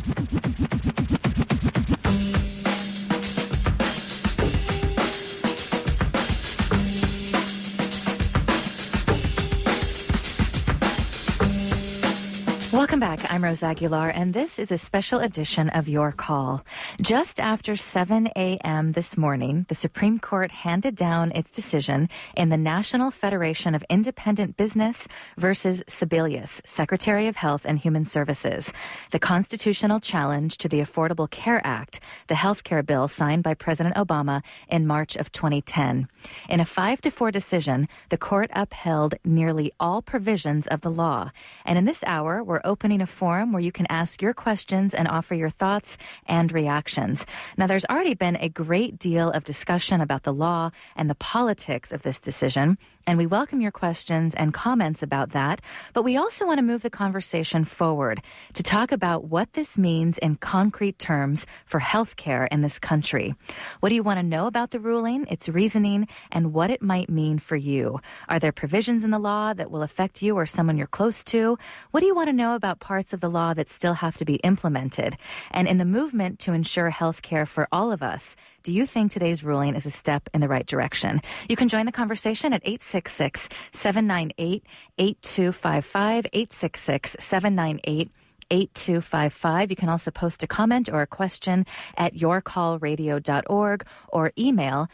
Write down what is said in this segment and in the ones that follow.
Welcome back. I'm Rose Aguilar, and this is a special edition of Your Call. Just after 7 a.m. this morning, the Supreme Court handed down its decision in the National Federation of Independent Business versus Sebelius, Secretary of Health and Human Services, the constitutional challenge to the Affordable Care Act, the health care bill signed by President Obama in March of 2010. In a 5-4 decision, the court upheld nearly all provisions of the law. And in this hour, we're opening a forum where you can ask your questions and offer your thoughts and reactions. Now, there's already been a great deal of discussion about the law and the politics of this decision, and we welcome your questions and comments about that. But we also want to move the conversation forward to talk about what this means in concrete terms for health care in this country. What do you want to know about the ruling, its reasoning, and what it might mean for you? Are there provisions in the law that will affect you or someone you're close to? What do you want to know about parts of the law that still have to be implemented? And in the movement to ensure health care for all of us, do you think today's ruling is a step in the right direction? You can join the conversation at 866-798-8255, 866-798-8255. You can also post a comment or a question at yourcallradio.org or email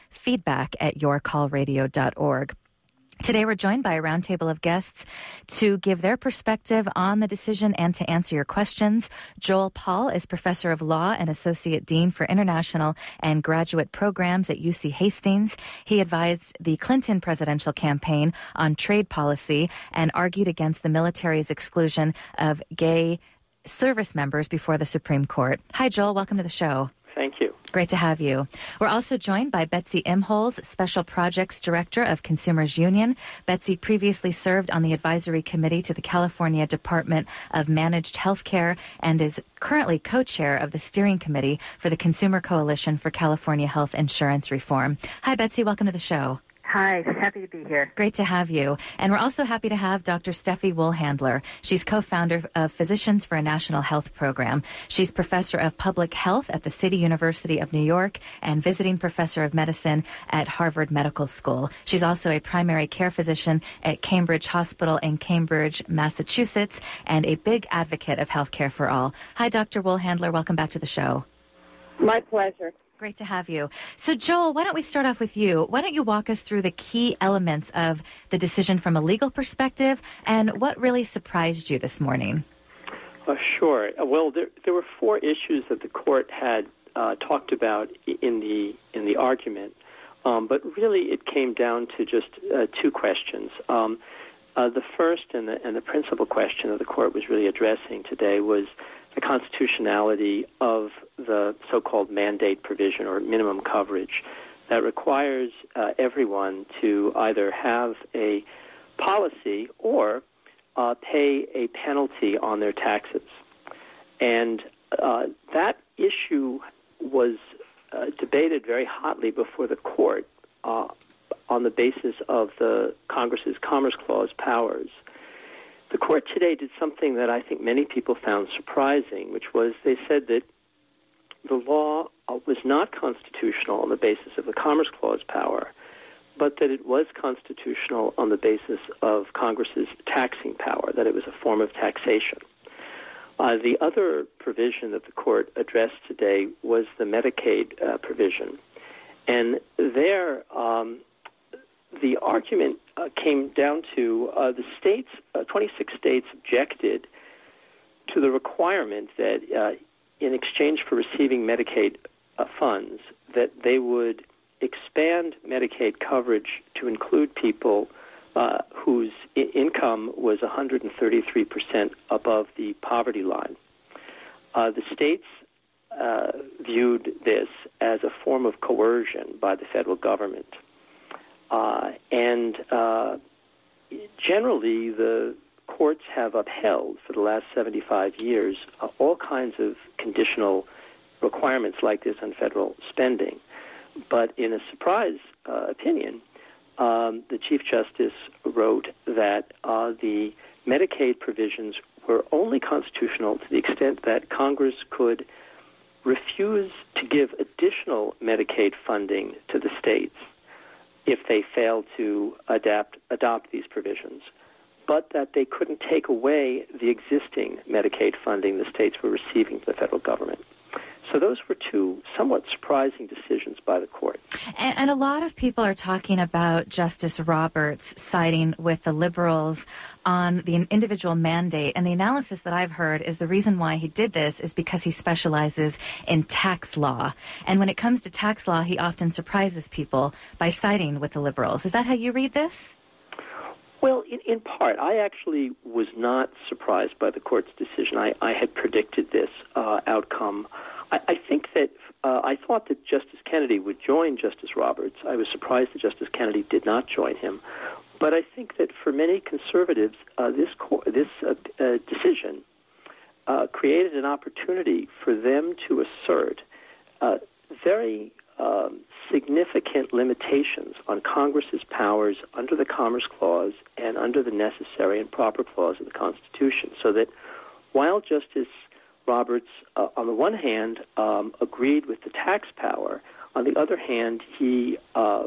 feedback@yourcallradio.org. Today, we're joined by a roundtable of guests to give their perspective on the decision and to answer your questions. Joel Paul is professor of law and associate dean for international and graduate programs at UC Hastings. He advised the Clinton presidential campaign on trade policy and argued against the military's exclusion of gay service members before the Supreme Court. Hi, Joel. Welcome to the show. Thank you. Great to have you. We're also joined by Betsy Imholes, Special Projects Director of Consumers Union. Betsy previously served on the advisory committee to the California Department of Managed Healthcare and is currently co-chair of the steering committee for the Consumer Coalition for California Health Insurance Reform. Hi, Betsy. Welcome to the show. Hi, happy to be here. Great to have you. And we're also happy to have Dr. Steffi Woolhandler. She's co-founder of Physicians for a National Health Program. She's professor of public health at the City University of New York and visiting professor of medicine at Harvard Medical School. She's also a primary care physician at Cambridge Hospital in Cambridge, Massachusetts, and a big advocate of healthcare for all. Hi, Dr. Woolhandler. Welcome back to the show. My pleasure. Great to have you. So, Joel, why don't we start off with you? Why don't you walk us through the key elements of the decision from a legal perspective and what really surprised you this morning? Sure. Well, there were four issues that the court had talked about in the argument, but really it came down to just two questions. The first and the principal question that the court was really addressing today was the constitutionality of the so-called mandate provision or minimum coverage that requires everyone to either have a policy or pay a penalty on their taxes. And that issue was debated very hotly before the court on the basis of the Congress's Commerce Clause powers. The court today did something that I think many people found surprising, which was they said that the law was not constitutional on the basis of the Commerce Clause power, but that it was constitutional on the basis of Congress's taxing power, that it was a form of taxation. The other provision that the court addressed today was the Medicaid provision. And there, the argument came down to the states, 26 states objected to the requirement that in exchange for receiving Medicaid funds, that they would expand Medicaid coverage to include people whose income was 133% above the poverty line. The states viewed this as a form of coercion by the federal government. And generally, the courts have upheld for the last 75 years all kinds of conditional requirements like this on federal spending. But in a surprise opinion, the Chief Justice wrote that the Medicaid provisions were only constitutional to the extent that Congress could refuse to give additional Medicaid funding to the states if they failed to adopt these provisions, but that they couldn't take away the existing Medicaid funding the states were receiving from the federal government. So those were two somewhat surprising decisions by the court. And a lot of people are talking about Justice Roberts siding with the liberals on the individual mandate. And the analysis that I've heard is the reason why he did this is because he specializes in tax law. And when it comes to tax law, he often surprises people by siding with the liberals. Is that how you read this? Well, in part, I actually was not surprised by the court's decision. I had predicted this outcome. I think that I thought that Justice Kennedy would join Justice Roberts. I was surprised that Justice Kennedy did not join him. But I think that for many conservatives, this decision created an opportunity for them to assert very significant limitations on Congress's powers under the Commerce Clause and under the Necessary and Proper Clause of the Constitution, so that while Justice Roberts, on the one hand, agreed with the tax power, on the other hand, he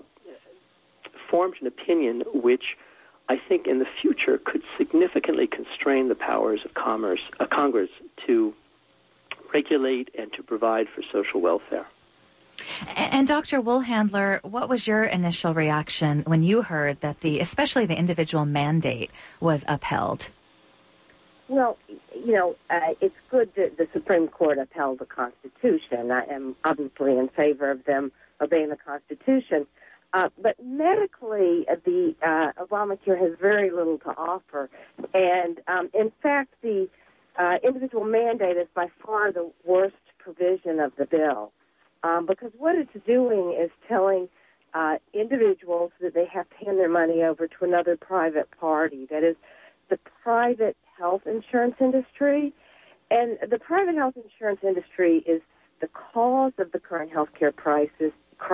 formed an opinion which I think in the future could significantly constrain the powers of Congress to regulate and to provide for social welfare. And Dr. Woolhandler, what was your initial reaction when you heard that especially the individual mandate was upheld? Well, it's good that the Supreme Court upheld the Constitution. I am obviously in favor of them obeying the Constitution. But medically, the Obamacare has very little to offer. And, in fact, the individual mandate is by far the worst provision of the bill. Because what it's doing is telling individuals that they have to hand their money over to another private party, that is the private health insurance industry. And the private health insurance industry is the cause of the current health care crisis.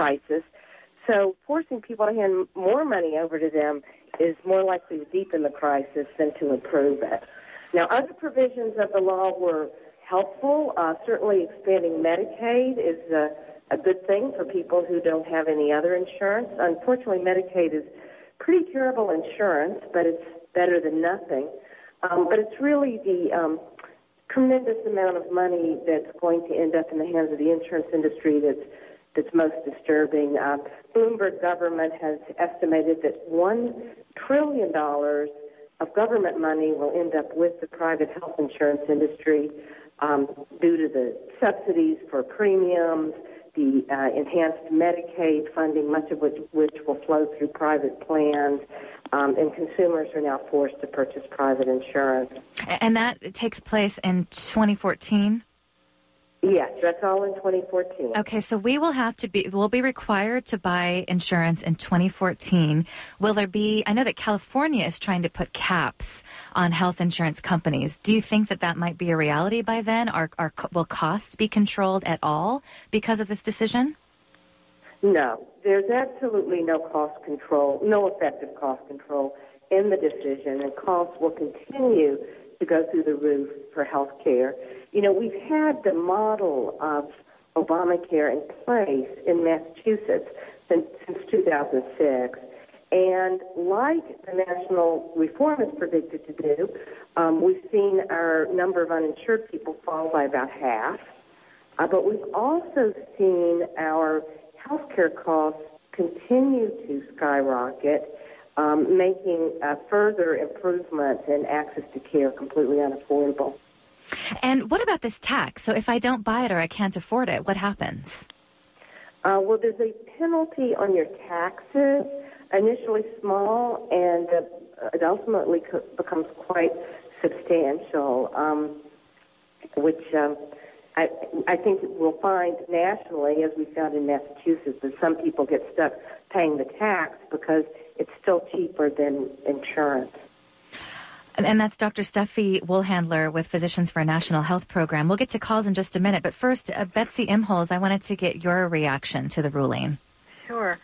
So forcing people to hand more money over to them is more likely to deepen the crisis than to improve it. Now, other provisions of the law were helpful. Certainly expanding Medicaid is a good thing for people who don't have any other insurance. Unfortunately, Medicaid is pretty terrible insurance, but it's better than nothing. But it's really the tremendous amount of money that's going to end up in the hands of the insurance industry that's most disturbing. Bloomberg government has estimated that $1 trillion of government money will end up with the private health insurance industry due to the subsidies for premiums, the enhanced Medicaid funding, much of which will flow through private plans, and consumers are now forced to purchase private insurance. And that takes place in 2014? Yes, that's all in 2014. Okay, so we'll be required to buy insurance in 2014. Will there be, I know that California is trying to put caps on health insurance companies. Do you think that might be a reality by then? Will costs be controlled at all because of this decision? No, there's absolutely no cost control, no effective cost control in the decision, and costs will continue to go through the roof for health care. We've had the model of Obamacare in place in Massachusetts since 2006. And like the national reform is predicted to do, we've seen our number of uninsured people fall by about half. But we've also seen our health care costs continue to skyrocket, making further improvements in access to care completely unaffordable. And what about this tax? So if I don't buy it or I can't afford it, what happens? Well, there's a penalty on your taxes, initially small, and it ultimately becomes quite substantial, which I think we'll find nationally, as we found in Massachusetts, that some people get stuck paying the tax because it's still cheaper than insurance. And that's Dr. Steffi Woolhandler with Physicians for a National Health Program. We'll get to calls in just a minute. But first, Betsy Imholes, I wanted to get your reaction to the ruling. Sure.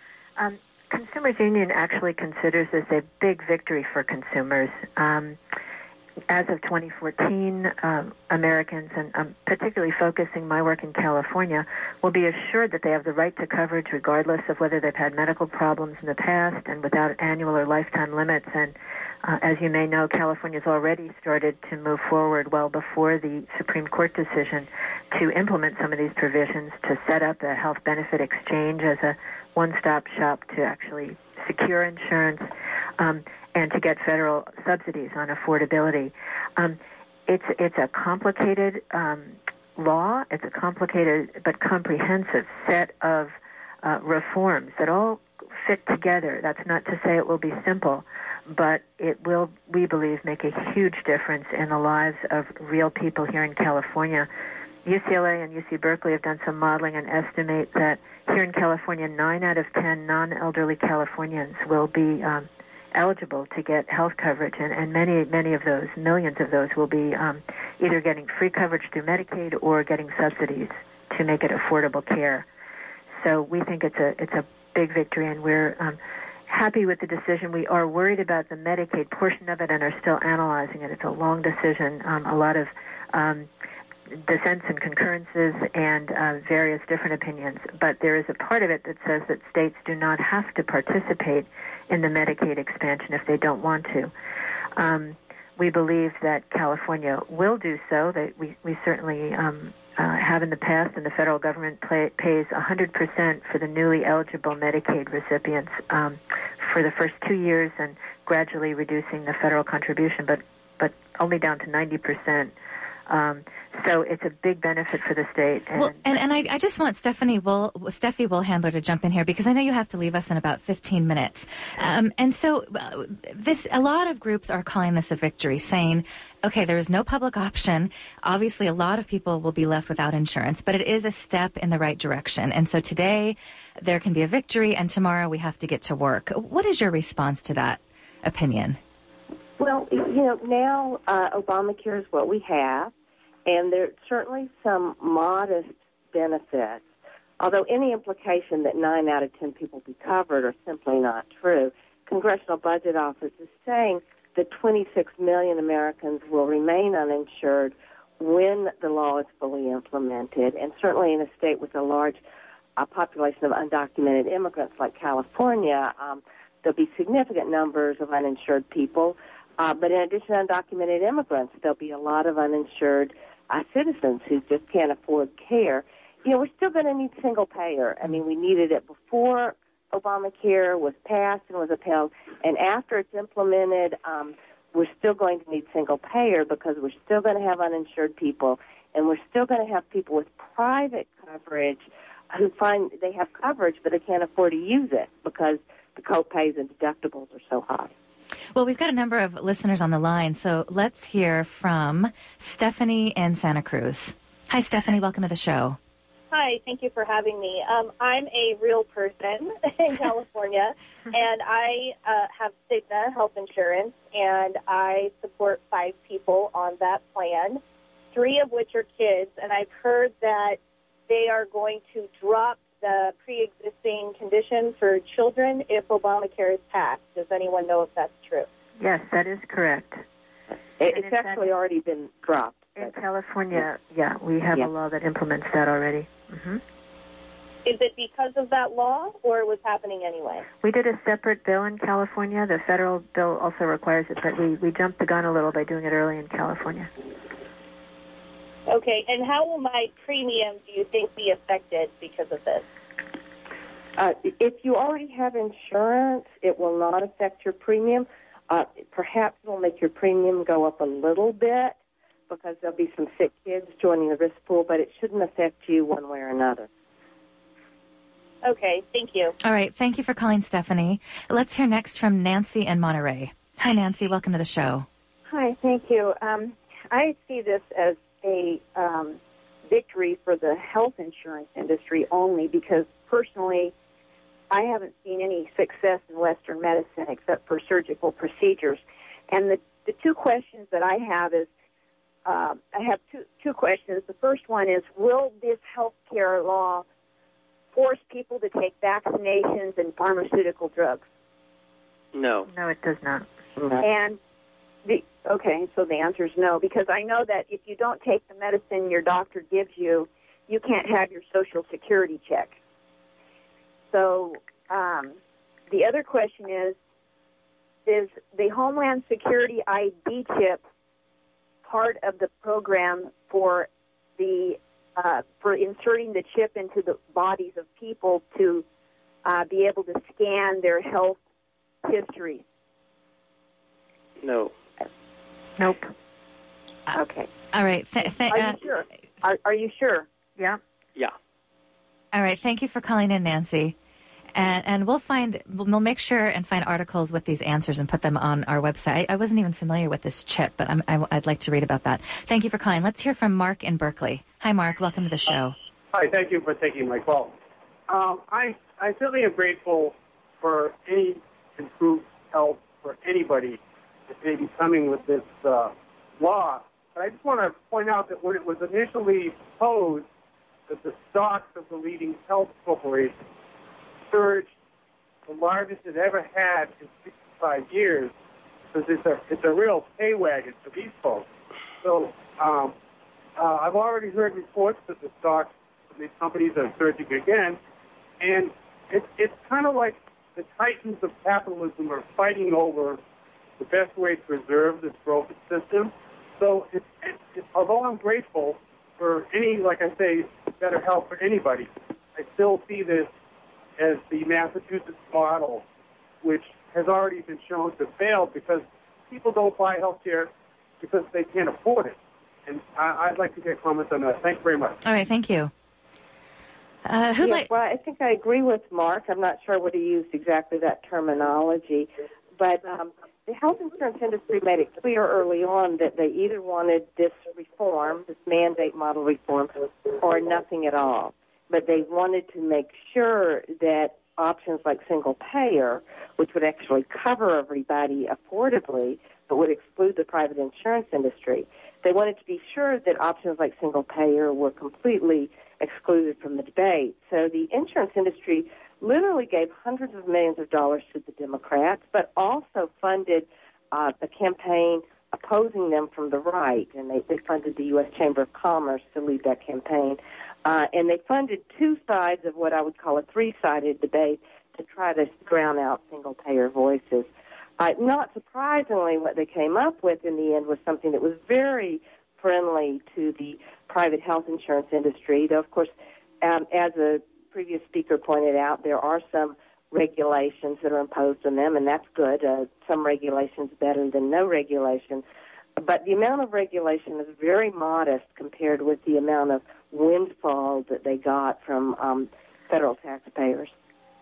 Consumers Union actually considers this a big victory for consumers. as of 2014, Americans, and I'm particularly focusing my work in California, will be assured that they have the right to coverage regardless of whether they've had medical problems in the past and without annual or lifetime limits. And as you may know, California's already started to move forward well before the Supreme Court decision to implement some of these provisions, to set up a health benefit exchange as a one-stop shop to actually secure insurance, and to get federal subsidies on affordability. It's a complicated law. It's a complicated but comprehensive set of reforms that all fit together. That's not to say it will be simple, but it will, we believe, make a huge difference in the lives of real people here in California. UCLA and UC Berkeley have done some modeling and estimate that here in California, 9 out of 10 non-elderly Californians will be eligible to get health coverage, and many of those, millions of those, will be either getting free coverage through Medicaid or getting subsidies to make it affordable care. So we think it's a big victory, and we're happy with the decision. We are worried about the Medicaid portion of it and are still analyzing it. It's a long decision, a lot of dissents and concurrences and various different opinions. But there is a part of it that says that states do not have to participate in the Medicaid expansion if they don't want to. We believe that California will do so. That we certainly have in the past, and the federal government pays 100% for the newly eligible Medicaid recipients for the first 2 years, and gradually reducing the federal contribution, but only down to 90%. So it's a big benefit for the state. And I just want Steffi Woolhandler to jump in here, because I know you have to leave us in about 15 minutes. And so a lot of groups are calling this a victory, saying, okay, there is no public option. Obviously, a lot of people will be left without insurance, but it is a step in the right direction. And so today there can be a victory, and tomorrow we have to get to work. What is your response to that opinion? Well, now Obamacare is what we have, and there are certainly some modest benefits, although any implication that 9 out of 10 people be covered are simply not true. Congressional Budget Office is saying that 26 million Americans will remain uninsured when the law is fully implemented, and certainly in a state with a large population of undocumented immigrants like California, there'll be significant numbers of uninsured people. But in addition to undocumented immigrants, there'll be a lot of uninsured citizens who just can't afford care. We're still going to need single payer. I mean, we needed it before Obamacare was passed and was upheld, and after it's implemented, we're still going to need single payer because we're still going to have uninsured people, and we're still going to have people with private coverage who find they have coverage but they can't afford to use it because the co-pays and deductibles are so high. Well, we've got a number of listeners on the line, so let's hear from Stephanie in Santa Cruz. Hi, Stephanie. Welcome to the show. Hi. Thank you for having me. I'm a real person in California, and I have Cigna health insurance, and I support 5 people on that plan, 3 of which are kids, and I've heard that they are going to drop the pre-existing condition for children if Obamacare is passed. Does anyone know if that's true? Yes, that is correct. It's actually already been dropped. In California, we have a law that implements that already. Mm-hmm. Is it because of that law, or it was happening anyway? We did a separate bill in California. The federal bill also requires it, but we jumped the gun a little by doing it early in California. Okay, and how will my premium, do you think, be affected because of this? If you already have insurance, it will not affect your premium. Perhaps it will make your premium go up a little bit because there'll be some sick kids joining the risk pool, but it shouldn't affect you one way or another. Okay, thank you. All right, thank you for calling, Stephanie. Let's hear next from Nancy in Monterey. Hi, Nancy. Welcome to the show. Hi, thank you. I see this as a victory for the health insurance industry only because personally I haven't seen any success in Western medicine except for surgical procedures. And the 2 questions that I have is, I have two questions. The first one is, will this health care law force people to take vaccinations and pharmaceutical drugs? No. No, it does not. And Okay, so the answer is no, because I know that if you don't take the medicine your doctor gives you, you can't have your Social Security check. So the other question is the Homeland Security ID chip part of the program for inserting the chip into the bodies of people to be able to scan their health history? No. Nope. Okay. All right. Are you sure? Are you sure? Yeah. Yeah. All right. Thank you for calling in, Nancy. And we'll make sure and find articles with these answers and put them on our website. I wasn't even familiar with this chip, but I'd like to read about that. Thank you for calling. Let's hear from Mark in Berkeley. Hi, Mark. Welcome to the show. Hi. Thank you for taking my call. I certainly am grateful for any improved health for anybody that may be coming with this law. But I just want to point out that when it was initially proposed that the stocks of the leading health corporations surged the largest it ever had in 65 years, because it's a real pay wagon for these folks. So I've already heard reports that the stocks of these companies are surging again, and it's kind of like the titans of capitalism are fighting over the best way to preserve this broken system. So although I'm grateful for any, like I say, better health for anybody, I still see this as the Massachusetts model, which has already been shown to fail because people don't buy health care because they can't afford it. And I'd like to get comments on that. Thanks very much. All right. Thank you. Well, I think I agree with Mark. I'm not sure what he used exactly that terminology, but the health insurance industry made it clear early on that they either wanted this reform, this mandate model reform, or nothing at all. But they wanted to make sure that options like single payer, which would actually cover everybody affordably, but would exclude the private insurance industry, they wanted to be sure that options like single payer were completely excluded from the debate. So the insurance industry literally gave hundreds of millions of dollars to the Democrats, but also funded the campaign opposing them from the right, and they funded the U.S. Chamber of Commerce to lead that campaign. And they funded two sides of what I would call a three-sided debate to try to drown out single-payer voices. Not surprisingly, what they came up with in the end was something that was very friendly to the private health insurance industry, though, of course, as a previous speaker pointed out, there are some regulations that are imposed on them, and that's good. Some regulations better than no regulation. But the amount of regulation is very modest compared with the amount of windfall that they got from federal taxpayers.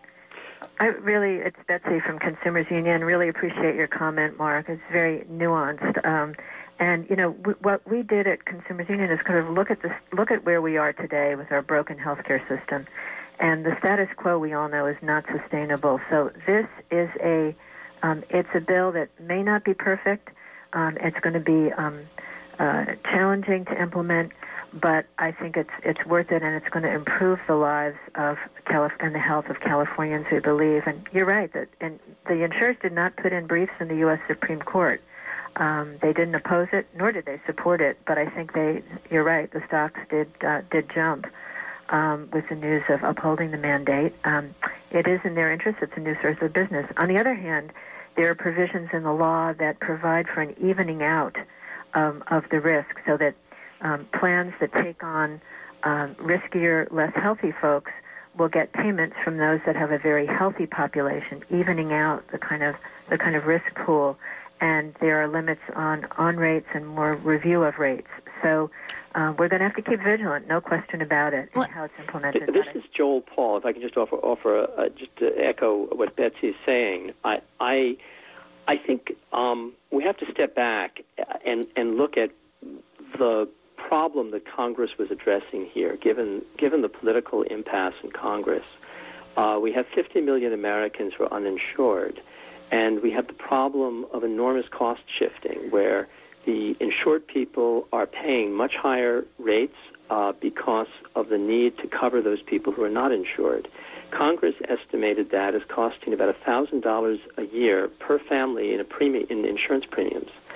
It's Betsy from Consumers Union. Really appreciate your comment, Mark. It's very nuanced. And what we did at Consumers Union is kind of look at where we are today with our broken healthcare system, and the status quo we all know is not sustainable. So this is it's a bill that may not be perfect. It's going to be challenging to implement, but I think it's worth it, and it's going to improve the lives of and the health of Californians, we believe. And you're right and the insurers did not put in briefs in the U.S. Supreme Court. They didn't oppose it, nor did they support it. But I think you're right. The stocks did jump with the news of upholding the mandate. It is in their interest. It's a new source of business. On the other hand, there are provisions in the law that provide for an evening out of the risk, so that plans that take on riskier, less healthy folks will get payments from those that have a very healthy population, evening out the kind of risk pool. And there are limits on rates and more review of rates. So we're going to have to keep vigilant, no question about it, and how it's implemented. This is Joel Paul. If I can just offer just to echo what Betsy is saying, I think we have to step back and look at the problem that Congress was addressing here, given the political impasse in Congress. We have 50 million Americans who are uninsured. And we have the problem of enormous cost shifting, where the insured people are paying much higher rates because of the need to cover those people who are not insured. Congress estimated that as costing about $1,000 a year per family in insurance premiums.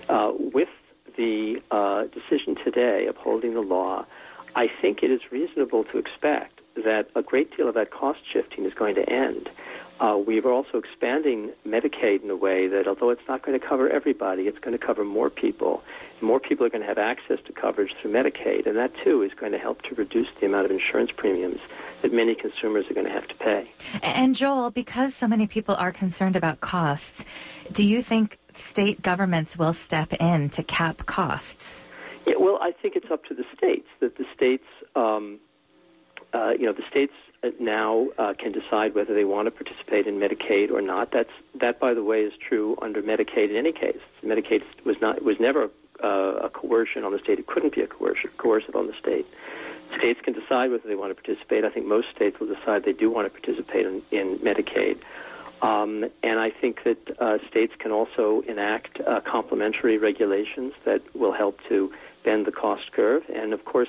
With the decision today upholding the law, I think it is reasonable to expect that a great deal of that cost shifting is going to end. We are also expanding Medicaid in a way that, although it's not going to cover everybody, it's going to cover more people. More people are going to have access to coverage through Medicaid, and that, too, is going to help to reduce the amount of insurance premiums that many consumers are going to have to pay. And, Joel, because so many people are concerned about costs, do you think state governments will step in to cap costs? Yeah, well, I think it's up to the states, that the states, the states now can decide whether they want to participate in Medicaid or not. That, by the way, is true under Medicaid in any case. Medicaid was never a coercion on the state. It couldn't be a coercive on the state. States can decide whether they want to participate. I think most states will decide they do want to participate in Medicaid. And I think that states can also enact complementary regulations that will help to bend the cost curve. And, of course,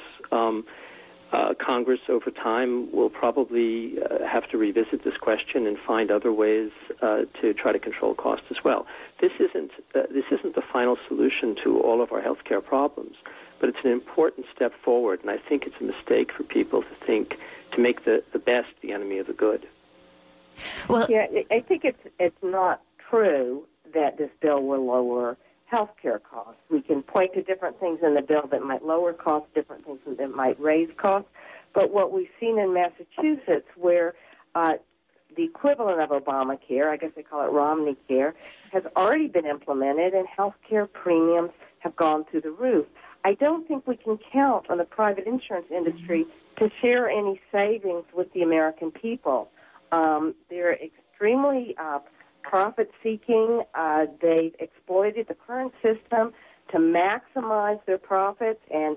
Congress over time will probably have to revisit this question and find other ways to try to control costs as well. This isn't the final solution to all of our health care problems, but it's an important step forward, and I think it's a mistake for people to make the best the enemy of the good. Well, yeah, I think it's not true that this bill will lower health care costs. We can point to different things in the bill that might lower costs, different things that might raise costs. But what we've seen in Massachusetts, where the equivalent of Obamacare, I guess they call it Romney Care, has already been implemented, and health care premiums have gone through the roof. I don't think we can count on the private insurance industry to share any savings with the American people. They're extremely profit-seeking. They've exploited the current system to maximize their profits and,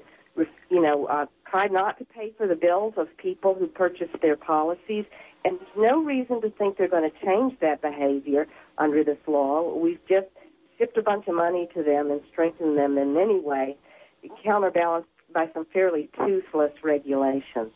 try not to pay for the bills of people who purchase their policies. And there's no reason to think they're going to change that behavior under this law. We've just shipped a bunch of money to them and strengthened them in many ways, counterbalanced by some fairly toothless regulations.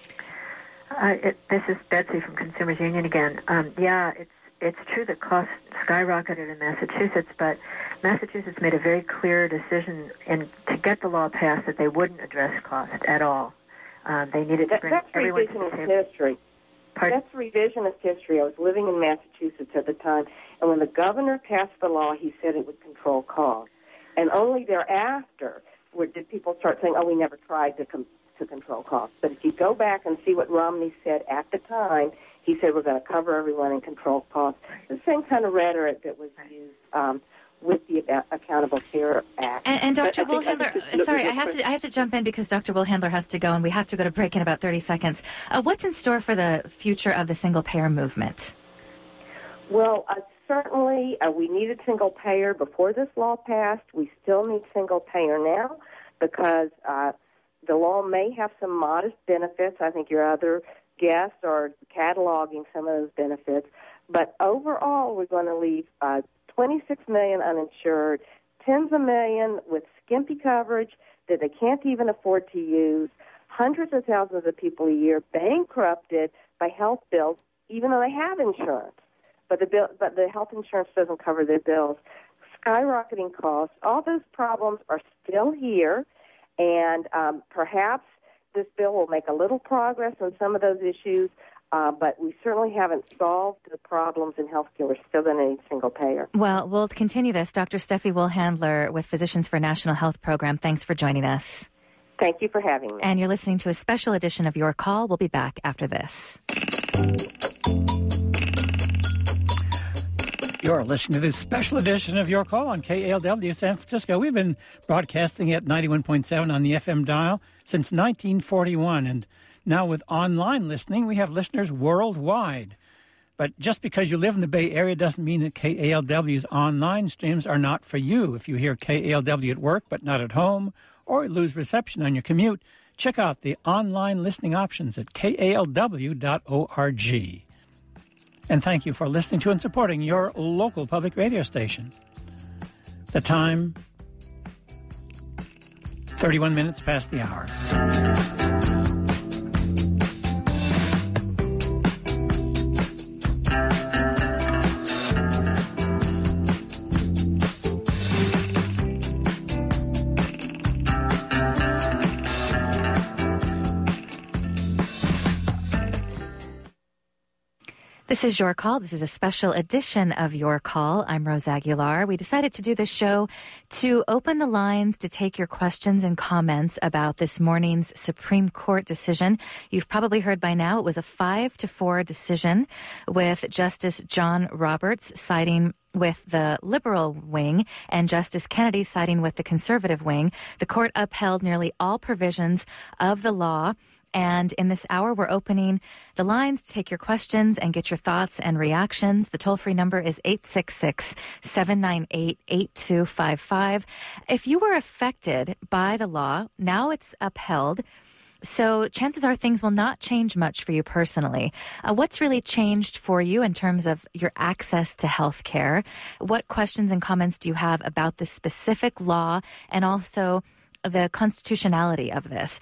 This is Betsy from Consumers Union again. It's true that costs skyrocketed in Massachusetts, but Massachusetts made a very clear decision to get the law passed that they wouldn't address cost at all. They needed to bring everyone to the table. History. That's revisionist history. I was living in Massachusetts at the time, and when the governor passed the law, he said it would control costs. And only thereafter did people start saying, we never tried to control costs. But if you go back and see what Romney said at the time, he said we're going to cover everyone and control costs. The same kind of rhetoric that was used with the Accountable Care Act. And Dr. Woolhandler, sorry, I have to jump in because Dr. Woolhandler has to go, and we have to go to break in about 30 seconds. What's in store for the future of the single-payer movement? Well, certainly we needed single-payer before this law passed. We still need single-payer now because the law may have some modest benefits. I think your other guests are cataloging some of those benefits. But overall, we're going to leave 26 million uninsured, tens of millions with skimpy coverage that they can't even afford to use, hundreds of thousands of people a year bankrupted by health bills, even though they have insurance. But the health insurance doesn't cover their bills. Skyrocketing costs, all those problems are still here, and perhaps this bill will make a little progress on some of those issues, but we certainly haven't solved the problems in health care. We're still going to need single payer. Well, we'll continue this. Dr. Steffi Woolhandler with Physicians for National Health Program. Thanks for joining us. Thank you for having me. And you're listening to a special edition of Your Call. We'll be back after this. You're listening to this special edition of Your Call on KALW San Francisco. We've been broadcasting at 91.7 on the FM dial since 1941, and now with online listening, we have listeners worldwide. But just because you live in the Bay Area doesn't mean that KALW's online streams are not for you. If you hear KALW at work but not at home, or lose reception on your commute, check out the online listening options at kalw.org. And thank you for listening to and supporting your local public radio station. The time, 31 minutes past the hour. This is Your Call. This is a special edition of Your Call. I'm Rose Aguilar. We decided to do this show to open the lines to take your questions and comments about this morning's Supreme Court decision. You've probably heard by now it was a 5-4 decision with Justice John Roberts siding with the liberal wing and Justice Kennedy siding with the conservative wing. The court upheld nearly all provisions of the law. And in this hour, we're opening the lines to take your questions and get your thoughts and reactions. The toll-free number is 866-798-8255. If you were affected by the law, now it's upheld. So chances are things will not change much for you personally. What's really changed for you in terms of your access to health care? What questions and comments do you have about this specific law and also the constitutionality of this?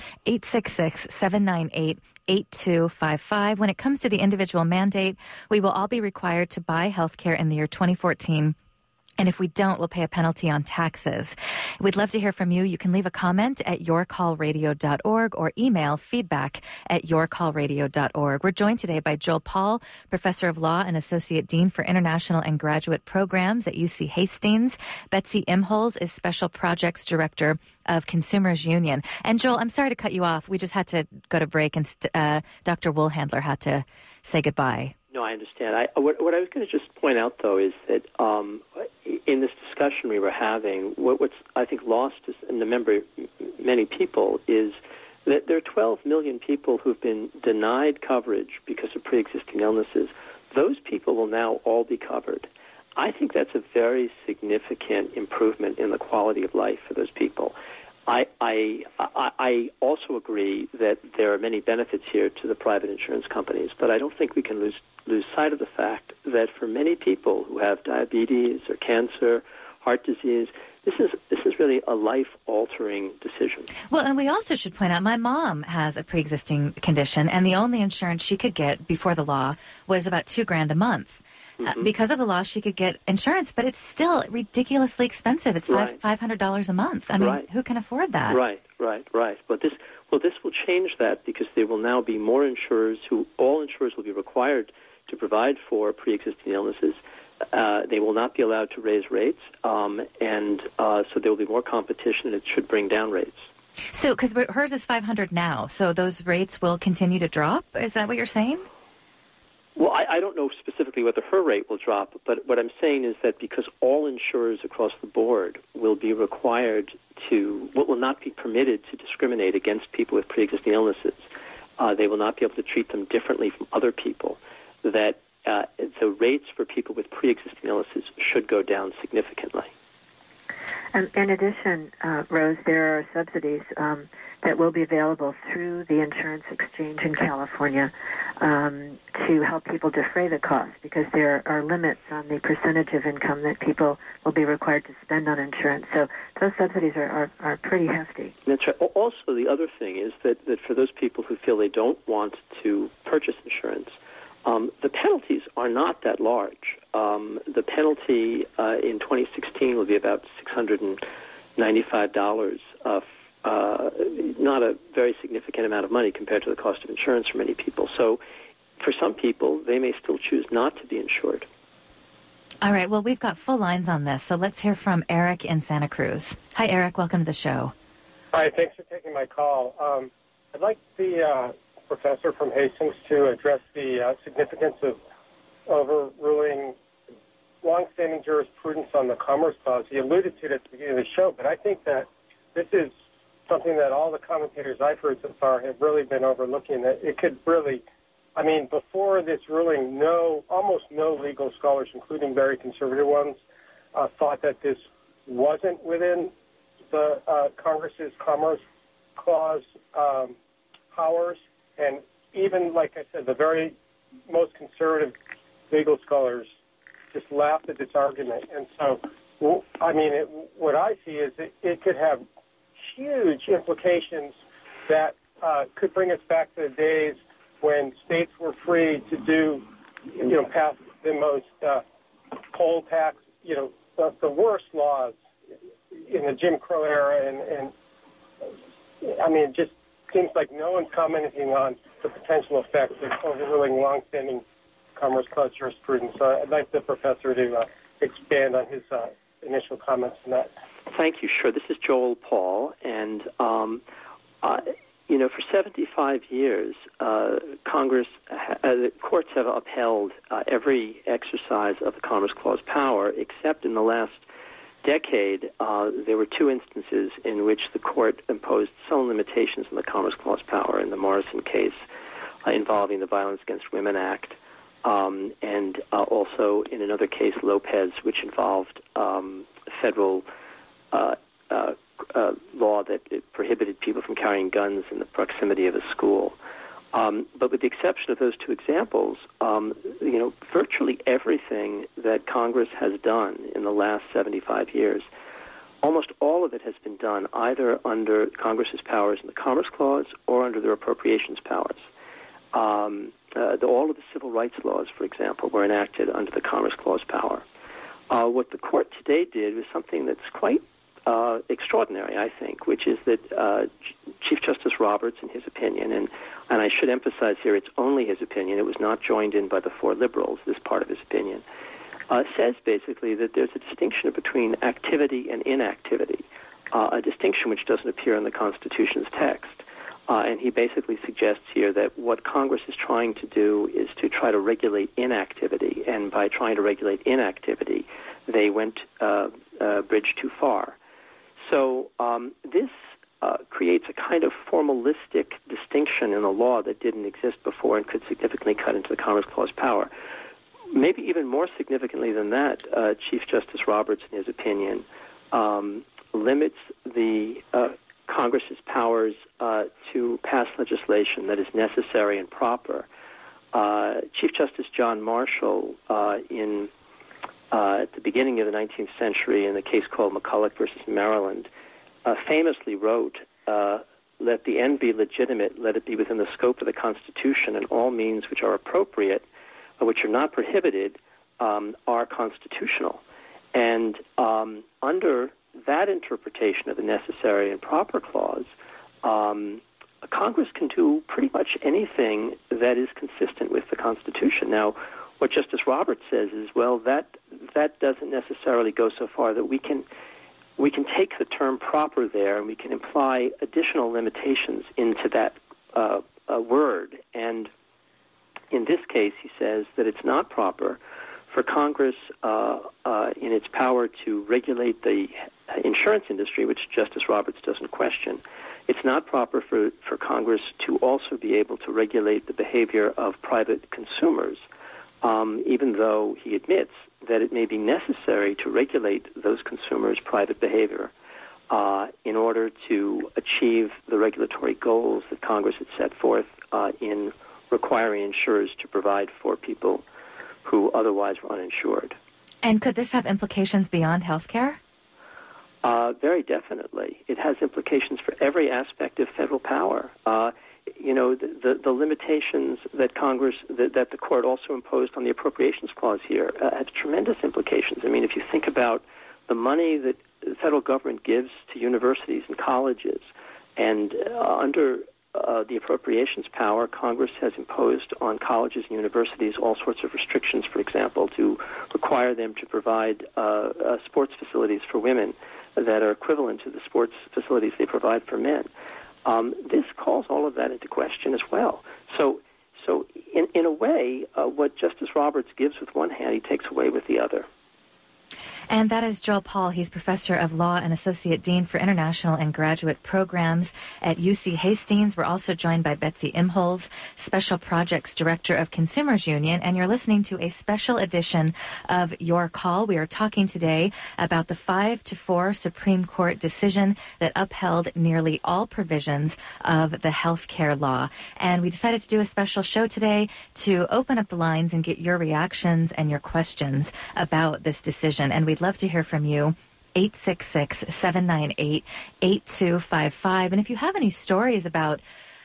866-798-8255. When it comes to the individual mandate, we will all be required to buy health care in the year 2014. And if we don't, we'll pay a penalty on taxes. We'd love to hear from you. You can leave a comment at yourcallradio.org or email feedback@yourcallradio.org. We're joined today by Joel Paul, Professor of Law and Associate Dean for International and Graduate Programs at UC Hastings. Betsy Imholz is Special Projects Director of Consumers Union. And Joel, I'm sorry to cut you off. We just had to go to break and Dr. Woolhandler had to say goodbye. No, I understand. What I was going to just point out, though, is that in this discussion we were having, what's I think lost in the many people is that there are 12 million people who've been denied coverage because of pre-existing illnesses. Those people will now all be covered. I think that's a very significant improvement in the quality of life for those people. I also agree that there are many benefits here to the private insurance companies, but I don't think we can lose sight of the fact that for many people who have diabetes or cancer, heart disease, this is really a life-altering decision. Well, and we also should point out my mom has a pre-existing condition, and the only insurance she could get before the law was about $2,000 a month. Mm-hmm. Because of the law, she could get insurance, but it's still ridiculously expensive. It's $500 a month. I mean, who can afford that? Right. But this will change that because there will now be more insurers all insurers will be required to provide for pre-existing illnesses. They will not be allowed to raise rates, so there will be more competition, and it should bring down rates. So, because hers is $500 now, so those rates will continue to drop? Is that what you're saying? Well, I don't know specifically whether her rate will drop, but what I'm saying is that because all insurers across the board will be required will not be permitted to discriminate against people with pre-existing illnesses. They will not be able to treat them differently from other people. That the rates for people with pre-existing illnesses should go down significantly. In addition, Rose, there are subsidies that will be available through the insurance exchange in California to help people defray the cost, because there are limits on the percentage of income that people will be required to spend on insurance. So those subsidies are pretty hefty. That's right. Also, the other thing is that for those people who feel they don't want to purchase insurance, the penalties are not that large. The penalty in 2016 will be about $695, not a very significant amount of money compared to the cost of insurance for many people. So for some people, they may still choose not to be insured. All right. Well, we've got full lines on this, so let's hear from Eric in Santa Cruz. Hi, Eric. Welcome to the show. Hi. Thanks for taking my call. I'd like the professor from Hastings to address the significance of overruling longstanding jurisprudence on the Commerce Clause. He alluded to it at the beginning of the show, but I think that this is something that all the commentators I've heard so far have really been overlooking. That it could really, before this ruling, almost no legal scholars, including very conservative ones, thought that this wasn't within the Congress's Commerce Clause powers. And even, like I said, the very most conservative legal scholars just laughed at this argument. And so, what I see is it could have huge implications that could bring us back to the days when states were free to pass the most poll tax, the worst laws in the Jim Crow era. And it just seems like no one's commenting on the potential effects of overruling longstanding Commerce Clause jurisprudence. So I'd like the professor to expand on his initial comments on that. Thank you. Sure. This is Joel Paul, and for 75 years, Congress, the courts have upheld every exercise of the Commerce Clause power, except in the last decade, there were two instances in which the court imposed some limitations on the Commerce Clause power. In the Morrison case involving the Violence Against Women Act, and also in another case, Lopez, which involved federal law that prohibited people from carrying guns in the proximity of a school. But with the exception of those two examples, virtually everything that Congress has done in the last 75 years, almost all of it has been done either under Congress's powers in the Commerce Clause or under their appropriations powers. All of the civil rights laws, for example, were enacted under the Commerce Clause power. What the court today did was something that's quite extraordinary, I think, which is that Chief Justice Roberts, in his opinion, and I should emphasize here it's only his opinion, it was not joined in by the four liberals, this part of his opinion, says basically that there's a distinction between activity and inactivity, a distinction which doesn't appear in the Constitution's text. And he basically suggests here that what Congress is trying to do is to try to regulate inactivity, and by trying to regulate inactivity, they went a bridge too far. So this creates a kind of formalistic distinction in the law that didn't exist before and could significantly cut into the Commerce Clause power. Maybe even more significantly than that, Chief Justice Roberts, in his opinion, limits the Congress's powers to pass legislation that is necessary and proper. Chief Justice John Marshall, at the beginning of the 19th century, in a case called McCulloch versus Maryland, famously wrote, "Let the end be legitimate, let it be within the scope of the Constitution, and all means which are appropriate, which are not prohibited, are constitutional." And under that interpretation of the necessary and proper clause, Congress can do pretty much anything that is consistent with the Constitution. Now, what Justice Roberts says is, well, that doesn't necessarily go so far that we can take the term proper there and we can imply additional limitations into that word. And in this case, he says that it's not proper for Congress in its power to regulate the insurance industry, which Justice Roberts doesn't question. It's not proper for Congress to also be able to regulate the behavior of private consumers, even though he admits that it may be necessary to regulate those consumers' private behavior in order to achieve the regulatory goals that Congress had set forth in requiring insurers to provide for people who otherwise were uninsured. And could this have implications beyond health care? Very definitely. It has implications for every aspect of federal power. The limitations that Congress, that the court also imposed on the appropriations clause here have tremendous implications. I mean, if you think about the money that the federal government gives to universities and colleges, and under the appropriations power, Congress has imposed on colleges and universities all sorts of restrictions, for example, to require them to provide sports facilities for women that are equivalent to the sports facilities they provide for men. This calls all of that into question as well. So in a way, what Justice Roberts gives with one hand, he takes away with the other. And that is Joel Paul. He's professor of law and associate dean for international and graduate programs at UC Hastings. We're also joined by Betsy Imholz, special projects director of Consumers Union, and you're listening to a special edition of Your Call. We are talking today about the 5-4 Supreme Court decision that upheld nearly all provisions of the health care law. And we decided to do a special show today to open up the lines and get your reactions and your questions about this decision. And we'd love to hear from you. 866-798-8255. And if you have any stories about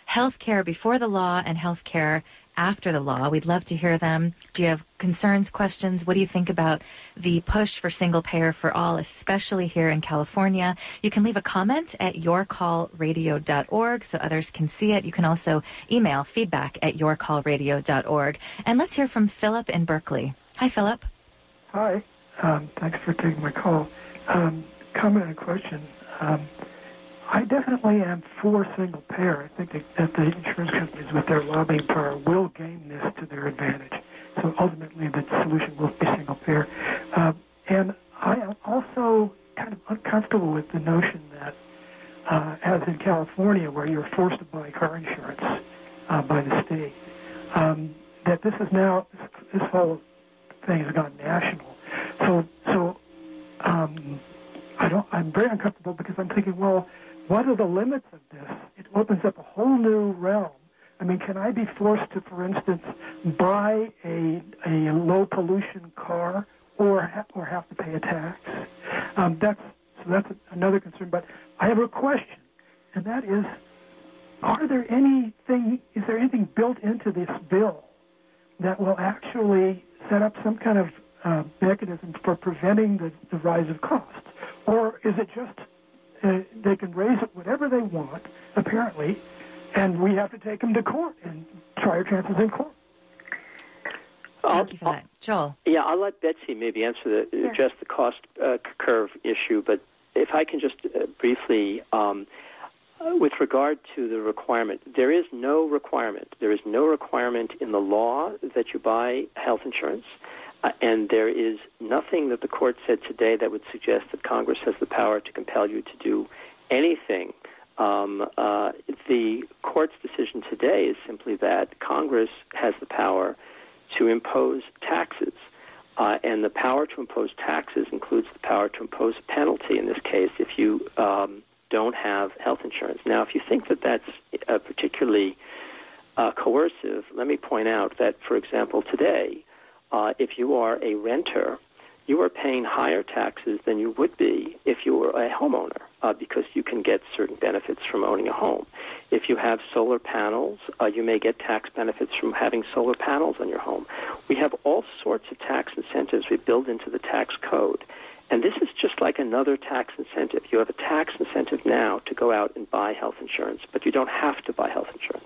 health care before the law and health care after the law. We'd love to hear them. Do you have concerns, questions? What do you think about the push for single payer for all, especially here in California? You can leave a comment at yourcallradio.org so others can see it. You can also email feedback@yourcallradio.org. And let's hear from Philip in Berkeley. Hi, Philip. Hi. Thanks for taking my call. Comment and question. I definitely am for single payer. I think that the insurance companies, with their lobbying power, will gain this to their advantage. So ultimately, the solution will be single payer. And I am also kind of uncomfortable with the notion that, as in California, where you're forced to buy car insurance by the state, that this is now, this whole thing has gone national. So I'm very uncomfortable because I'm thinking, well, what are the limits of this? It opens up a whole new realm. I mean, can I be forced to, for instance, buy a low pollution car or have to pay a tax? That's another concern. But I have a question, and that is, is there anything built into this bill that will actually set up some kind of mechanism for preventing the rise of costs? Or is it just they can raise it whatever they want, apparently, and we have to take them to court and try our chances in court? Thank you for that. Joel? Yeah, I'll let Betsy maybe answer address the cost curve issue, but if I can just briefly, with regard to the requirement, there is no requirement. There is no requirement in the law that you buy health insurance. And there is nothing that the court said today that would suggest that Congress has the power to compel you to do anything. The court's decision today is simply that Congress has the power to impose taxes. And the power to impose taxes includes the power to impose a penalty, in this case, if you don't have health insurance. Now, if you think that that's particularly coercive, let me point out that, for example, today, if you are a renter, you are paying higher taxes than you would be if you were a homeowner, because you can get certain benefits from owning a home. If you have solar panels, you may get tax benefits from having solar panels on your home. We have all sorts of tax incentives we build into the tax code. And this is just like another tax incentive. You have a tax incentive now to go out and buy health insurance, but you don't have to buy health insurance.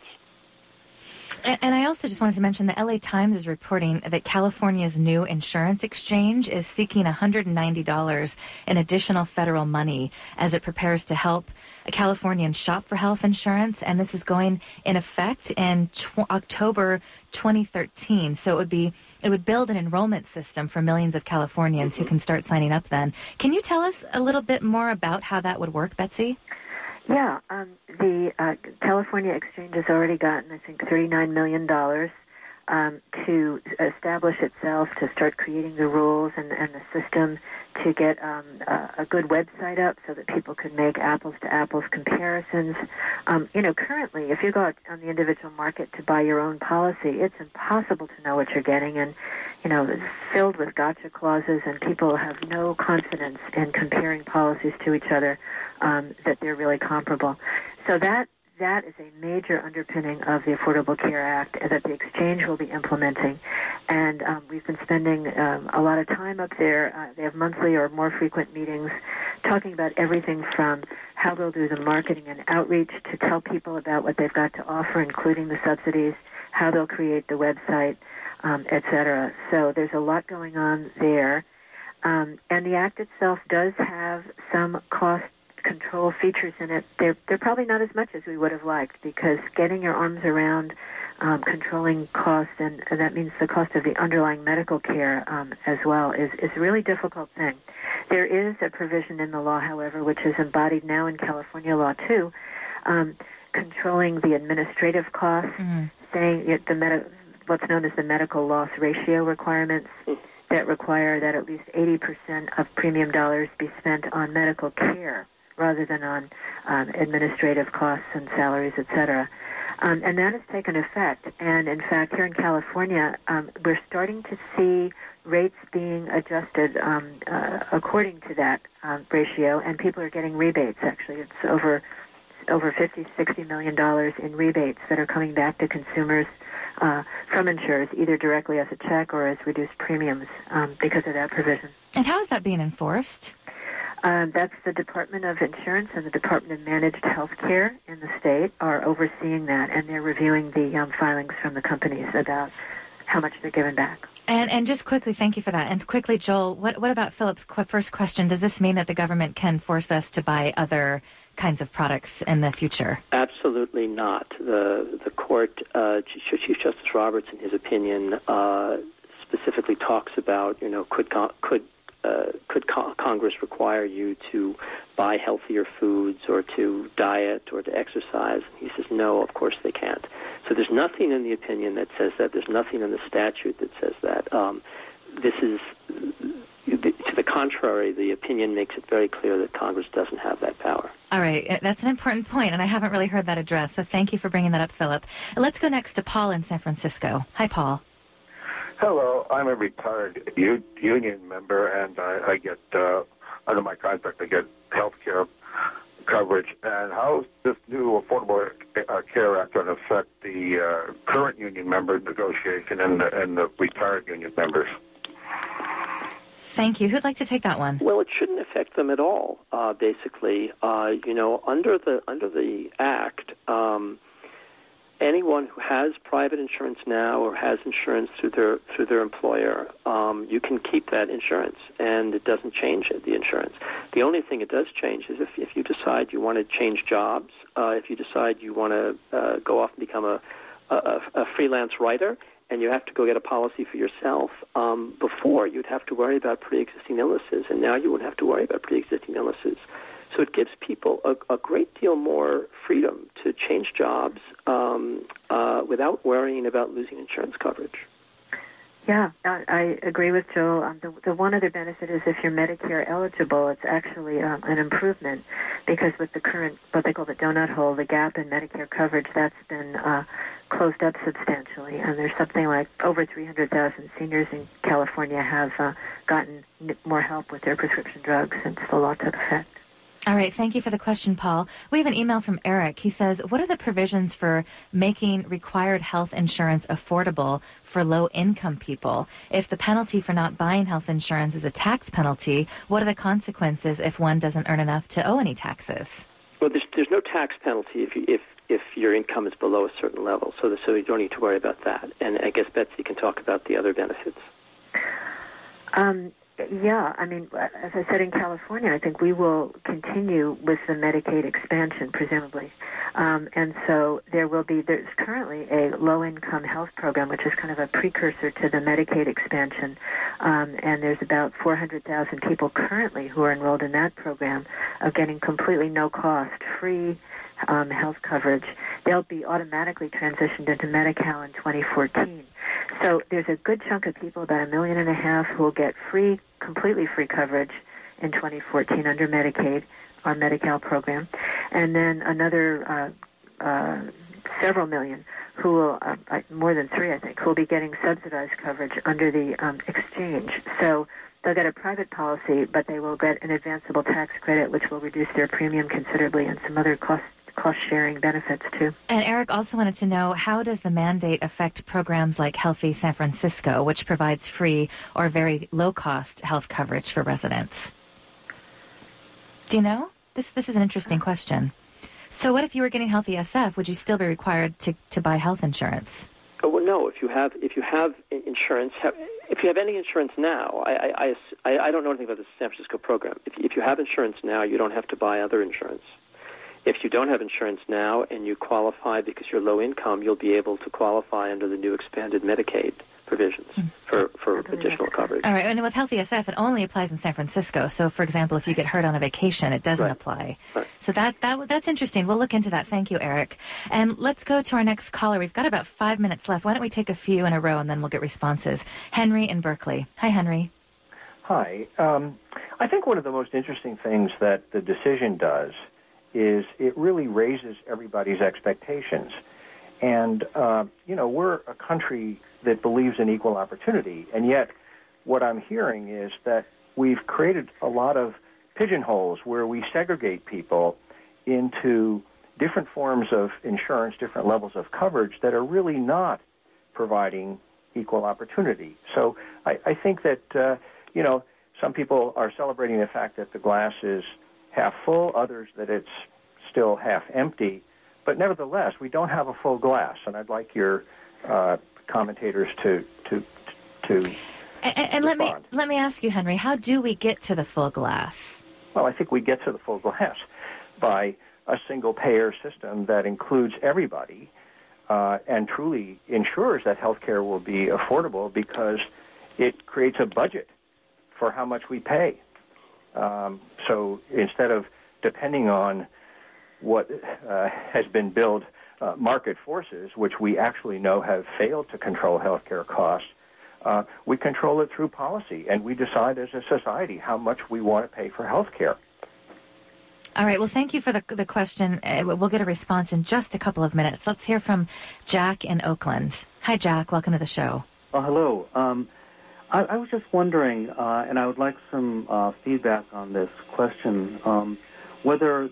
And I also just wanted to mention the LA Times is reporting that California's new insurance exchange is seeking $190 in additional federal money as it prepares to help Californians shop for health insurance. And this is going in effect in October 2013. So it would build an enrollment system for millions of Californians who can start signing up then. Can you tell us a little bit more about how that would work, Betsy? Yeah, the California Exchange has already gotten, I think, $39 million to establish itself, to start creating the rules and the system, to get a good website up so that people could make apples-to-apples comparisons. Currently, if you go out on the individual market to buy your own policy, it's impossible to know what you're getting, and it's filled with gotcha clauses, and people have no confidence in comparing policies to each other, that they're really comparable. So that is a major underpinning of the Affordable Care Act that the exchange will be implementing. And we've been spending a lot of time up there. They have monthly or more frequent meetings talking about everything from how they'll do the marketing and outreach to tell people about what they've got to offer, including the subsidies, how they'll create the website, et cetera. So there's a lot going on there. And the Act itself does have some cost control features in it. They're probably not as much as we would have liked, because getting your arms around controlling costs, and that means the cost of the underlying medical care as well, is a really difficult thing. There is a provision in the law, however, which is embodied now in California law too, controlling the administrative costs, saying what's known as the medical loss ratio requirements that require that at least 80% of premium dollars be spent on medical care rather than on administrative costs and salaries, et cetera. And that has taken effect. And, in fact, here in California, we're starting to see rates being adjusted according to that ratio, and people are getting rebates, actually. It's over over $50-60 million in rebates that are coming back to consumers from insurers, either directly as a check or as reduced premiums because of that provision. And how is that being enforced? That's the Department of Insurance and the Department of Managed Health Care in the state are overseeing that, and they're reviewing the filings from the companies about how much they're giving back. And just quickly, thank you for that. And quickly, Joel, what about Philip's first question? Does this mean that the government can force us to buy other kinds of products in the future? Absolutely not. The court, Chief Justice Roberts, in his opinion, specifically talks about, could Congress require you to buy healthier foods or to diet or to exercise? And he says, no, of course they can't. So there's nothing in the opinion that says that. There's nothing in the statute that says that. This is, to the contrary, the opinion makes it very clear that Congress doesn't have that power. All right. That's an important point, and I haven't really heard that addressed, so thank you for bringing that up, Philip. Let's go next to Paul in San Francisco. Hi, Paul. Hello, I'm a retired union member, and I get, under my contract, I get health care coverage. And how's this new Affordable Care Act going to affect the current union member negotiation and the retired union members? Thank you. Who'd like to take that one? Well, it shouldn't affect them at all, basically. Under the Act, anyone who has private insurance now or has insurance through their employer, you can keep that insurance, and it doesn't change the insurance. The only thing it does change is if you decide you want to change jobs, if you decide you want to go off and become a freelance writer, and you have to go get a policy for yourself. Before, you'd have to worry about pre-existing illnesses, and now you wouldn't have to worry about pre-existing illnesses. So it gives people a great deal more freedom to change jobs without worrying about losing insurance coverage. Yeah, I agree with Joel. The one other benefit is if you're Medicare eligible, it's actually an improvement because with the current, what they call the donut hole, the gap in Medicare coverage, that's been closed up substantially. And there's something like over 300,000 seniors in California have gotten more help with their prescription drugs since the law took effect. All right. Thank you for the question, Paul. We have an email from Eric. He says, what are the provisions for making required health insurance affordable for low-income people? If the penalty for not buying health insurance is a tax penalty, what are the consequences if one doesn't earn enough to owe any taxes? Well, there's no tax penalty if your income is below a certain level, so you don't need to worry about that. And I guess Betsy can talk about the other benefits. Yeah, I mean, as I said, in California, I think we will continue with the Medicaid expansion, presumably. And so there's currently a low-income health program, which is kind of a precursor to the Medicaid expansion. And there's about 400,000 people currently who are enrolled in that program of getting completely no-cost, free health coverage. They'll be automatically transitioned into Medi-Cal in 2014. So there's a good chunk of people, about 1.5 million, who will get completely free coverage in 2014 under Medicaid, our Medi-Cal program, and then another several million who will, more than 3, I think, who will be getting subsidized coverage under the exchange. So they'll get a private policy, but they will get an advanceable tax credit, which will reduce their premium considerably, and some other cost-sharing benefits, too. And Eric also wanted to know, how does the mandate affect programs like Healthy San Francisco, which provides free or very low-cost health coverage for residents? Do you know? This is an interesting question. So what if you were getting Healthy SF? Would you still be required to buy health insurance? Oh, well, no. If you have insurance, if you have any insurance now, I don't know anything about the San Francisco program. If you have insurance now, you don't have to buy other insurance. If you don't have insurance now and you qualify because you're low income, you'll be able to qualify under the new expanded Medicaid provisions for additional coverage. All right, and with Healthy SF, it only applies in San Francisco. So, for example, if you get hurt on a vacation, it doesn't apply. Right. So that's interesting. We'll look into that. Thank you, Eric. And let's go to our next caller. We've got about 5 minutes left. Why don't we take a few in a row, and then we'll get responses. Henry in Berkeley. Hi, Henry. Hi. I think one of the most interesting things that the decision does is it really raises everybody's expectations. And, we're a country that believes in equal opportunity, and yet what I'm hearing is that we've created a lot of pigeonholes where we segregate people into different forms of insurance, different levels of coverage that are really not providing equal opportunity. So I think that, some people are celebrating the fact that the glass is half full, others that it's still half empty. But nevertheless, we don't have a full glass, and I'd like your commentators to and let me ask you, Henry, how do we get to the full glass? Well, I think we get to the full glass by a single-payer system that includes everybody and truly ensures that health care will be affordable because it creates a budget for how much we pay. So instead of depending on what has been billed market forces, which we actually know have failed to control health care costs, we control it through policy, and we decide as a society how much we want to pay for health care. All right. Well, thank you for the question. We'll get a response in just a couple of minutes. Let's hear from Jack in Oakland. Hi, Jack. Welcome to the show. Hello. I was just wondering, and I would like some feedback on this question, whether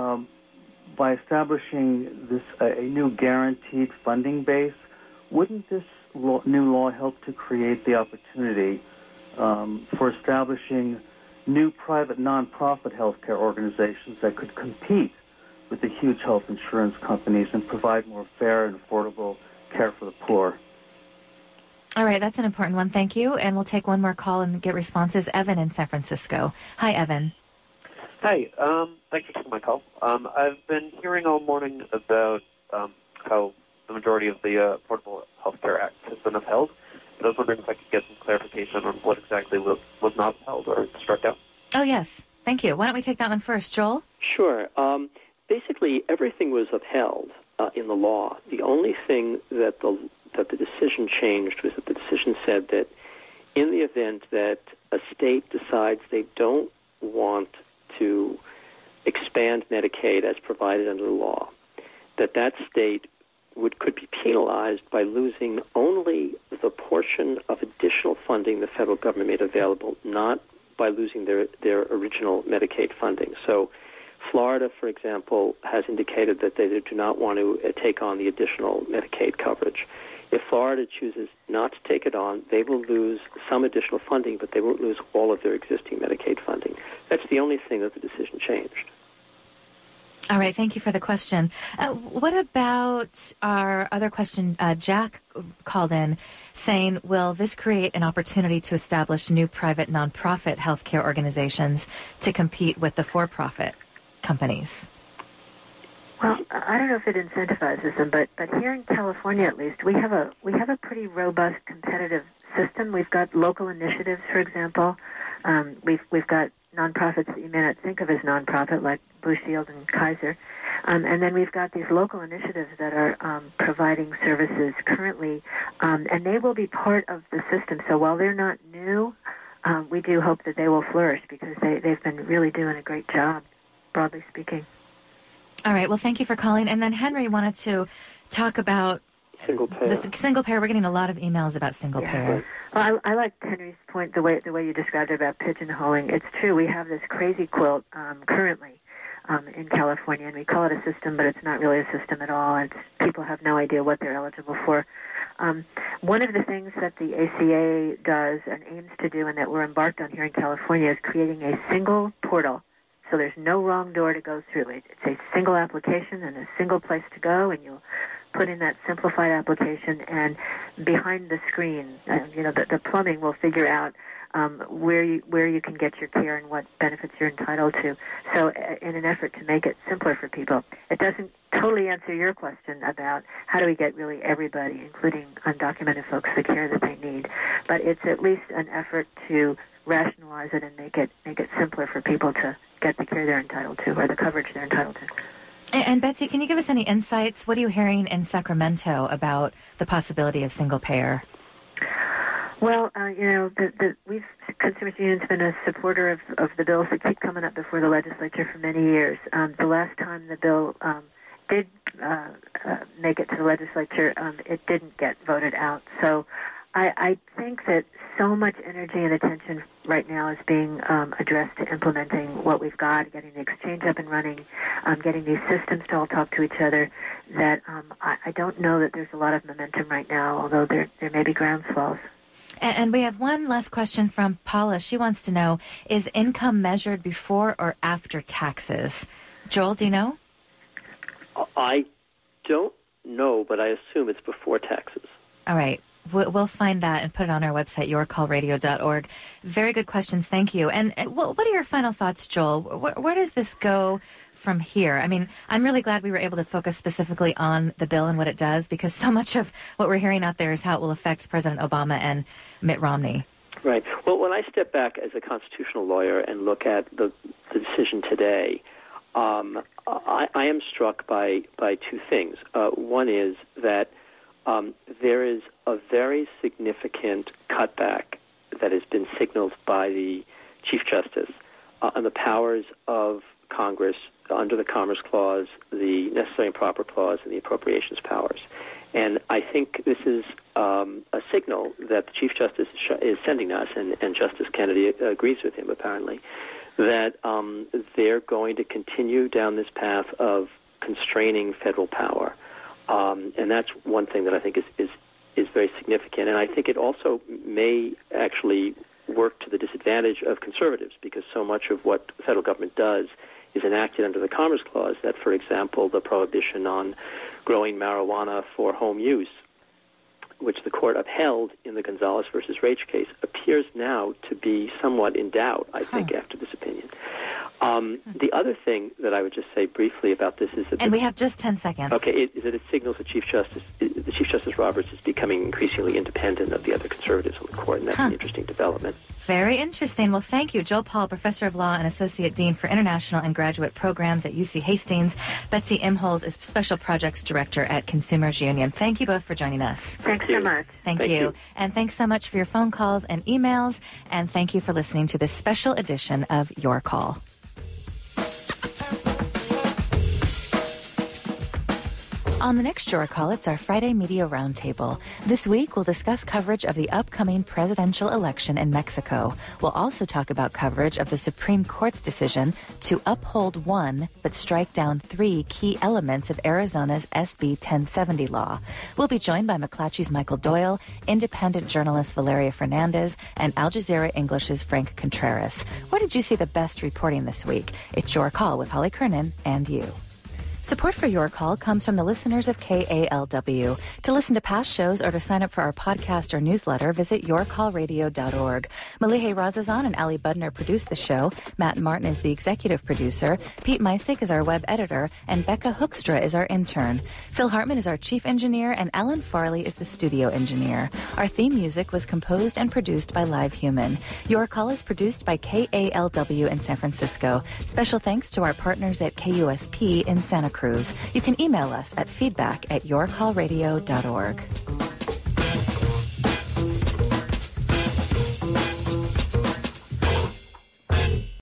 by establishing this a new guaranteed funding base, wouldn't this new law help to create the opportunity for establishing new private nonprofit healthcare organizations that could compete with the huge health insurance companies and provide more fair and affordable care for the poor? All right, that's an important one. Thank you. And we'll take one more call and get responses. Evan in San Francisco. Hi, Evan. Hi. Thanks for taking my call. I've been hearing all morning about how the majority of the Affordable Health Care Act has been upheld. And I was wondering if I could get some clarification on what exactly was not upheld or struck down. Oh, yes. Thank you. Why don't we take that one first? Joel? Sure. Basically, everything was upheld in the law. The only thing that the decision changed was that the decision said that in the event that a state decides they don't want to expand Medicaid as provided under the law, that state could be penalized by losing only the portion of additional funding the federal government made available, not by losing their original Medicaid funding. So Florida, for example, has indicated that they do not want to take on the additional Medicaid coverage. If Florida chooses not to take it on, they will lose some additional funding, but they won't lose all of their existing Medicaid funding. That's the only thing that the decision changed. All right, thank you for the question. What about our other question? Jack called in saying, will this create an opportunity to establish new private nonprofit healthcare organizations to compete with the for-profit companies? Well, I don't know if it incentivizes them, but here in California, at least, we have a pretty robust competitive system. We've got local initiatives, for example. We've got nonprofits that you may not think of as nonprofit, like Blue Shield and Kaiser, and then we've got these local initiatives that are providing services currently, and they will be part of the system. So while they're not new, we do hope that they will flourish because they've been really doing a great job, broadly speaking. All right. Well, thank you for calling. And then Henry wanted to talk about single payer. The single payer. We're getting a lot of emails about single payer. Well, I like Henry's point, the way you described it about pigeonholing. It's true. We have this crazy quilt currently in California, and we call it a system, but it's not really a system at all. People have no idea what they're eligible for. One of the things that the ACA does and aims to do, and that we're embarked on here in California, is creating a single portal. So there's no wrong door to go through. It's a single application and a single place to go, and you'll put in that simplified application, and behind the screen, the plumbing will figure out where you can get your care and what benefits you're entitled to. So in an effort to make it simpler for people, it doesn't totally answer your question about how do we get really everybody, including undocumented folks, the care that they need. But it's at least an effort to rationalize it and make it simpler for people to get the care they're entitled to or the coverage they're entitled to. And Betsy, can you give us any insights? What are you hearing in Sacramento about the possibility of single payer? Well, we've Consumers Union's been a supporter of the bills that keep coming up before the legislature for many years. The last time the bill did make it to the legislature, it didn't get voted out. So I think that so much energy and attention right now is being addressed to implementing what we've got, getting the exchange up and running, getting these systems to all talk to each other, that I don't know that there's a lot of momentum right now, although there may be groundswells. And we have one last question from Paula. She wants to know, is income measured before or after taxes? Joel, do you know? I don't know, but I assume it's before taxes. All right. We'll find that and put it on our website, yourcallradio.org. Very good questions. Thank you. And what are your final thoughts, Joel? Where does this go from here? I mean, I'm really glad we were able to focus specifically on the bill and what it does, because so much of what we're hearing out there is how it will affect President Obama and Mitt Romney. Right. Well, when I step back as a constitutional lawyer and look at the decision today, I am struck by two things. One is that there is a very significant cutback that has been signaled by the Chief Justice on the powers of Congress under the Commerce Clause, the Necessary and Proper Clause, and the Appropriations powers. And I think this is a signal that the Chief Justice is sending us, and Justice Kennedy agrees with him, apparently, that they're going to continue down this path of constraining federal power. And that's one thing that I think is very significant. And I think it also may actually work to the disadvantage of conservatives, because so much of what the federal government does is enacted under the Commerce Clause, that, for example, the prohibition on growing marijuana for home use, which the court upheld in the Gonzalez versus Raich case, appears now to be somewhat in doubt, I think, after this opinion. The other thing that I would just say briefly about this is that... And we have just 10 seconds. Okay, is that it signals that the Chief Justice Roberts is becoming increasingly independent of the other conservatives on the court, and that's an interesting development. Very interesting. Well, thank you, Joel Paul, Professor of Law and Associate Dean for International and Graduate Programs at UC Hastings. Betsy Imholz is Special Projects Director at Consumers Union. Thank you both for joining us. Thanks so much. Thank you. And thanks so much for your phone calls and emails. And thank you for listening to this special edition of Your Call. On the next Your Call, it's our Friday Media Roundtable. This week, we'll discuss coverage of the upcoming presidential election in Mexico. We'll also talk about coverage of the Supreme Court's decision to uphold one but strike down three key elements of Arizona's SB 1070 law. We'll be joined by McClatchy's Michael Doyle, independent journalist Valeria Fernandez, and Al Jazeera English's Frank Contreras. Where did you see the best reporting this week? It's Your Call with Holly Kernan and you. Support for Your Call comes from the listeners of KALW. To listen to past shows or to sign up for our podcast or newsletter, visit yourcallradio.org. Malihe Razazan and Ali Budner produce the show. Matt Martin is the executive producer. Pete Meisick is our web editor. And Becca Hoekstra is our intern. Phil Hartman is our chief engineer. And Alan Farley is the studio engineer. Our theme music was composed and produced by Live Human. Your Call is produced by KALW in San Francisco. Special thanks to our partners at KUSP in Santa Cruz. You can email us at feedback@yourcallradio.org.